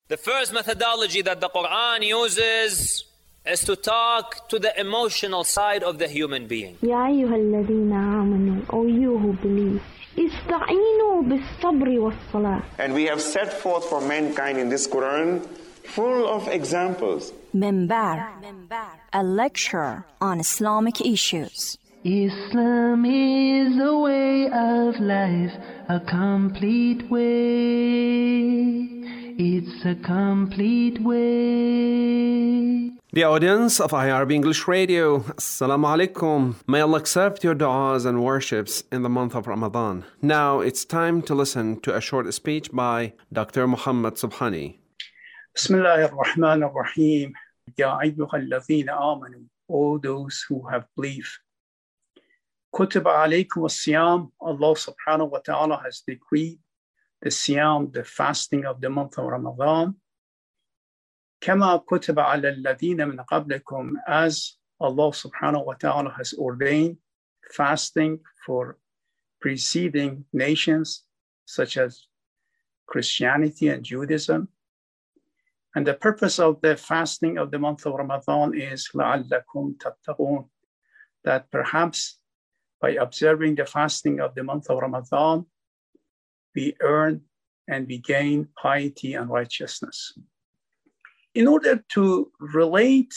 The first methodology that the Quran uses is to talk to the emotional side of the human being. يا أيها الذين آمنوا, O you who believe, استعينوا بالصبر والصلاة. And we have set forth for mankind in this Quran full of examples. Minbar, a lecture on Islamic issues. Islam is a way of life, a complete way. It's a complete way. The audience of IRB English Radio, Assalamu alaikum. May Allah accept your du'as and worships in the month of Ramadan. Now it's time to listen to a short speech by Dr. Muhammad Subhani. Bismillah ar-Rahman ar-Rahim. Ya ayyuha alladhina amanu, all those who have believed. Kutiba alaykum as-siyam. Allah subhanahu wa ta'ala has decreed the siyam, the fasting of the month of Ramadan. Kama kutiba ala alladhina min qablikum, as Allah subhanahu wa ta'ala has ordained fasting for preceding nations such as Christianity and Judaism. And the purpose of the fasting of the month of Ramadan is لَعَلَّكُمْ تَتَّقُونَ, that perhaps by observing the fasting of the month of Ramadan, we earn and we gain piety and righteousness. In order to relate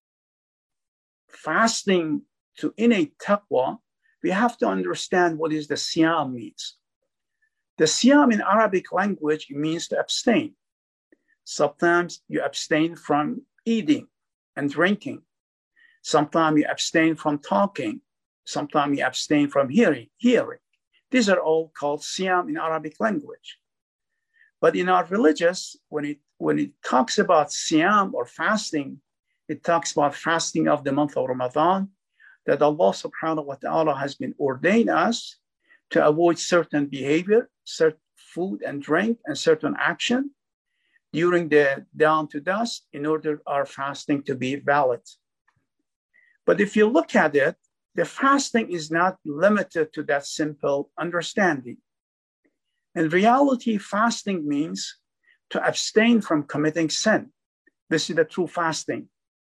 fasting to innate taqwa, we have to understand what is the siyam means. The siyam in Arabic language means to abstain. Sometimes you abstain from eating and drinking. Sometimes you abstain from talking. Sometimes you abstain from hearing. These are all called siyam in Arabic language. But in our religious, when it talks about siyam or fasting, it talks about fasting of the month of Ramadan, that Allah subhanahu wa ta'ala has been ordained us to avoid certain behavior, certain food and drink, and certain action during the dawn to dusk in order our fasting to be valid. But if you look at it, the fasting is not limited to that simple understanding. In reality, fasting means to abstain from committing sin. This is the true fasting.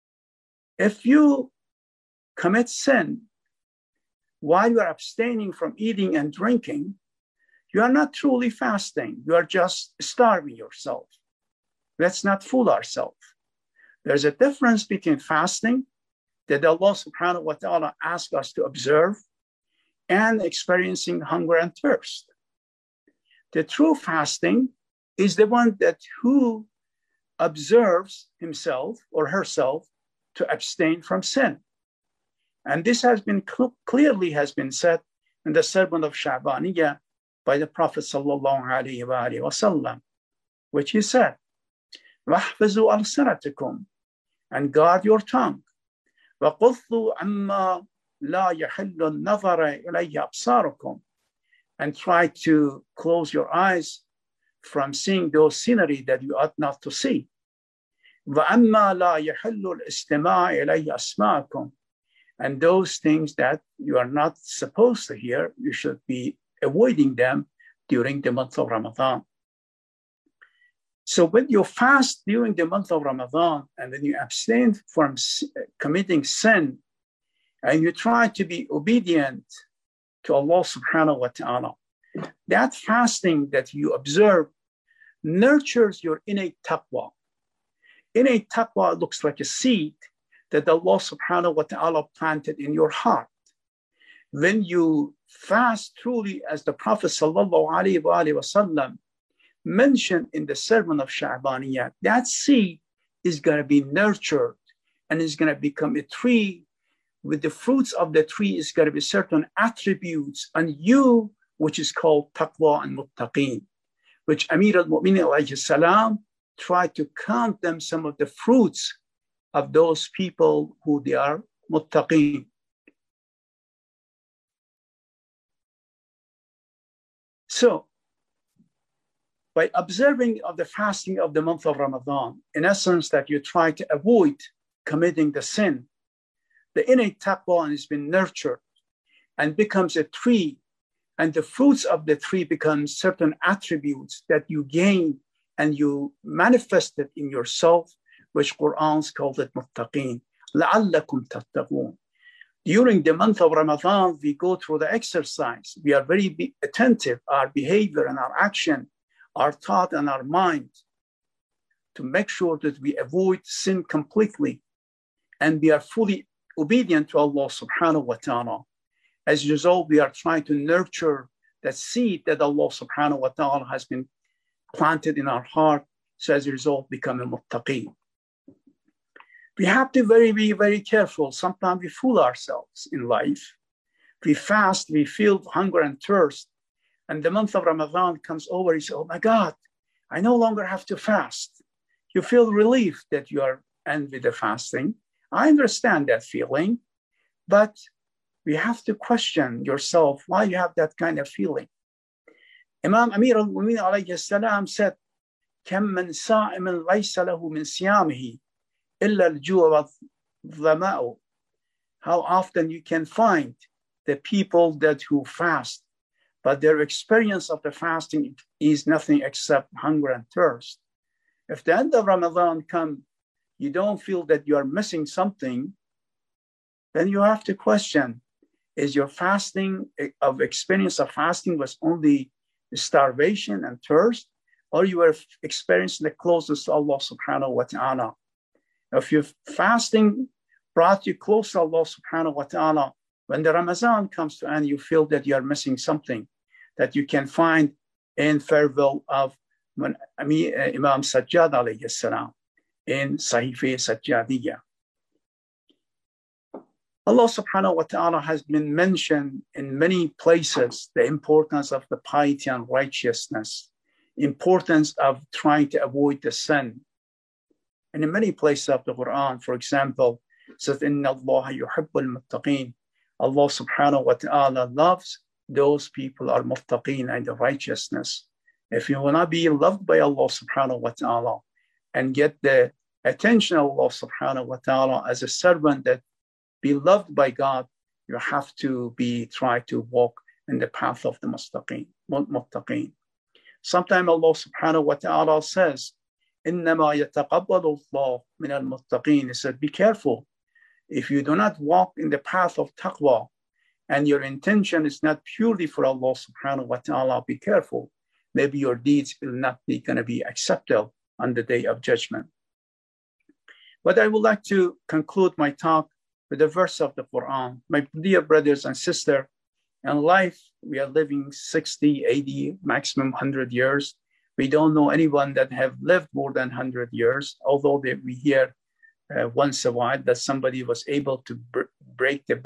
If you commit sin while you are abstaining from eating and drinking, you are not truly fasting. You are just starving yourself. Let's not fool ourselves. There's a difference between fasting that Allah subhanahu wa ta'ala asks us to observe and experiencing hunger and thirst. The true fasting is the one that who observes himself or herself to abstain from sin. And this has been clearly has been said in the sermon of Sha'baniyah by the Prophet sallallahu alaihi wasallam, which he said, وَاحْفَظُوا أَلْسِنَتَكُمْ, and guard your tongue. وَقُضُّوا عَمَّا لَا يَحِلُّ النَّظَرَ إِلَيْهِ أَبْصَارُكُمْ, and try to close your eyes from seeing those scenery that you ought not to see. وَأَمَّا لَا يَحِلُّ الْإِسْتِمَاعِ إِلَيْهِ أَسْمَاءَكُمْ, and those things that you are not supposed to hear, you should be avoiding them during the month of Ramadan. So when you fast during the month of Ramadan and then you abstain from committing sin and you try to be obedient to Allah subhanahu wa ta'ala, that fasting that you observe nurtures your innate taqwa. Innate taqwa looks like a seed that Allah subhanahu wa ta'ala planted in your heart. When you fast truly, as the Prophet sallallahu alaihi wasallam mentioned in the sermon of Sha'baniyah, that seed is going to be nurtured and is going to become a tree. With the fruits of the tree is going to be certain attributes on you, which is called taqwa and muttaqeen, which Amir al-Mu'minin alayhi salam tried to count them some of the fruits of those people who they are muttaqeen. So, by observing of the fasting of the month of Ramadan, in essence that you try to avoid committing the sin, the innate taqwa has been nurtured and becomes a tree, and the fruits of the tree become certain attributes that you gain and you manifest it in yourself, which Qur'an's called it muttaqeen. لَعَلَّكُمْ تَتَّقُونَ. During the month of Ramadan, we go through the exercise. We are very attentive, our behavior and our action, our thought and our mind, to make sure that we avoid sin completely and we are fully obedient to Allah subhanahu wa ta'ala. As a result, we are trying to nurture that seed that Allah subhanahu wa ta'ala has been planted in our heart. So as a result, become a muttaqeen. We have to be very careful. Sometimes we fool ourselves in life. We fast, we feel hunger and thirst. And the month of Ramadan comes over, you say, oh my God, I no longer have to fast. You feel relief that you are end with the fasting. I understand that feeling, but we have to question yourself why you have that kind of feeling. Imam Amir al-Mu'minin alayhi salam said, كَمْ مَنْ صَائِمٍ لَيْسَ لَهُ مِنْ صِيَامِهِ إِلَّا الْجُوعُ وَالظَّمَأُ. How often you can find the people who fast, but their experience of the fasting is nothing except hunger and thirst. If the end of Ramadan comes, you don't feel that you are missing something, then you have to question, is your fasting of experience of fasting was only starvation and thirst, or you were experiencing the closest to Allah subhanahu wa ta'ala? If your fasting brought you close to Allah subhanahu wa ta'ala, when the Ramadan comes to end, you feel that you are missing something that you can find in farewell of Imam Sajjad alayhi salam in Sahifa Sajjadiyya. Allah subhanahu wa ta'ala has been mentioned in many places, the importance of the piety and righteousness, importance of trying to avoid the sin. And in many places of the Quran, for example, it says, Inna Allah yuhibbul muttaqeen. Allah subhanahu wa ta'ala loves those people are muttaqeen and the righteousness. If you want to be loved by Allah subhanahu wa ta'ala and get the attention of Allah subhanahu wa ta'ala as a servant that be loved by God, you have to try to walk in the path of the muttaqeen. Sometimes Allah subhanahu wa ta'ala says, إِنَّمَا يَتَقَبَّلُ اللَّهُ مِنَ الْمُتَّقِينَ. He said, be careful. If you do not walk in the path of taqwa and your intention is not purely for Allah subhanahu wa ta'ala, be careful. Maybe your deeds will not be going to be accepted on the day of judgment. But I would like to conclude my talk with a verse of the Quran. My dear brothers and sisters, in life, we are living 60, 80, maximum 100 years. We don't know anyone that have lived more than 100 years, although we hear once in a while that somebody was able to break the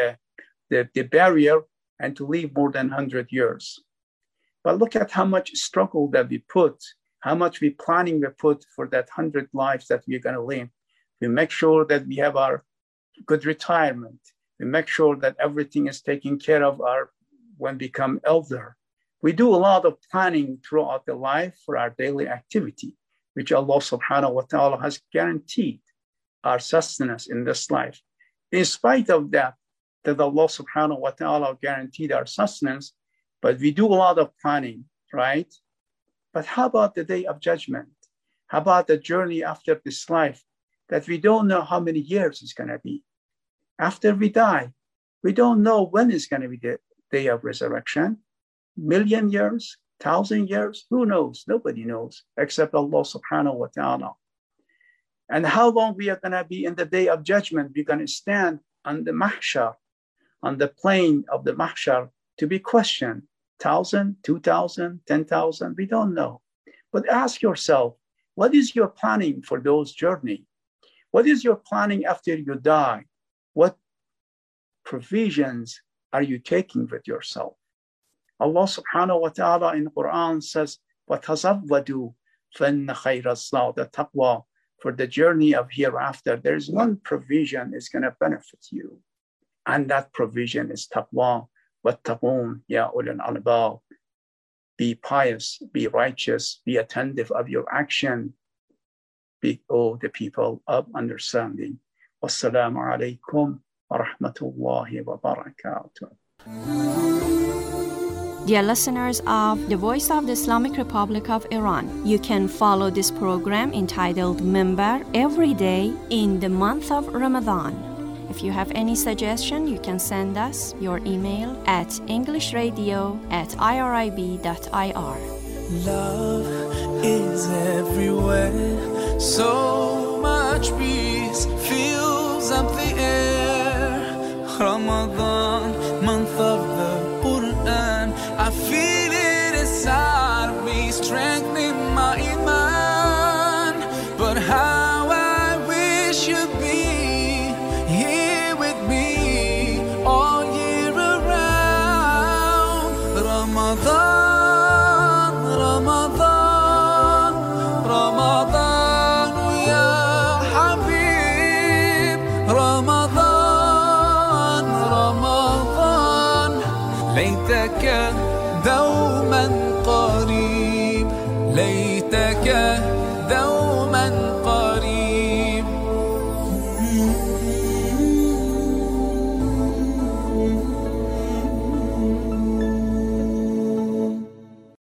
barrier and to live more than 100 years. But look at how much struggle that we put, how much planning we put for that 100 lives that we're going to live. We make sure that we have our good retirement. We make sure that everything is taken care of when we become elder. We do a lot of planning throughout the life for our daily activity, which Allah subhanahu wa ta'ala has guaranteed our sustenance in this life. In spite of that Allah subhanahu wa ta'ala guaranteed our sustenance, but we do a lot of planning, right? But how about the day of judgment? How about the journey after this life that we don't know how many years it's going to be? After we die, we don't know when it's going to be the day of resurrection. 1,000,000 years, 1,000 years, who knows? Nobody knows except Allah subhanahu wa ta'ala. And how long we are going to be in the day of judgment? We're going to stand on the mahshar, on the plain of the mahshar, to be questioned. 1,000, 2,000, 10,000, we don't know. But ask yourself, what is your planning for those journey? What is your planning after you die? What provisions are you taking with yourself? Allah subhanahu wa ta'ala in Quran says, وَتَزَوَّدُوا فَإِنَّ خَيْرَ الزَّادِ التَّقْوَى. For the journey of hereafter, there is one provision is going to benefit you. And that provision is taqwa. وَاتَّقُونَ يَا أُولِي الْأَلْبَابِ. Be pious, be righteous, be attentive of your action. Be all the people of understanding. Wassalamu alaikum wa rahmatullahi wa barakatuh. Dear listeners of the Voice of the Islamic Republic of Iran, you can follow this program entitled Minbar every day in the month of Ramadan. If you have any suggestion, you can send us your email at englishradio@irib.ir. Love is everywhere, so much peace fills up the air. Ramadan, month of the Quran, I feel it inside me, strengthening my iman. But how I wish you'd be here with me all year around. Ramadan, Ramadan, Ramadan, ya Habib. Ramadan, Ramadan, ليتك